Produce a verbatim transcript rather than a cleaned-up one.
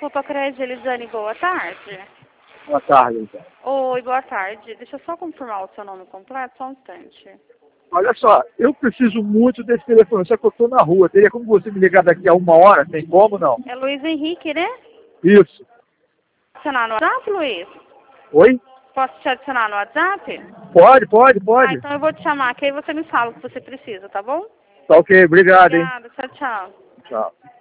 Fotocred, Elisane, boa tarde. Boa tarde, então. Oi, boa tarde. Deixa eu só confirmar o seu nome completo, só um instante. Olha só, eu preciso muito desse telefone, só que eu estou na rua. Teria como você me ligar daqui a uma hora? Tem como, não? É Luiz Henrique, né? Isso. Adicionar no WhatsApp, Luiz? Oi? Posso te adicionar no WhatsApp? Pode, pode, Ah, pode. então eu vou te chamar, que aí você me fala o que você precisa, tá bom? Tá ok, obrigado, hein? Obrigada, tchau, tchau. Tchau.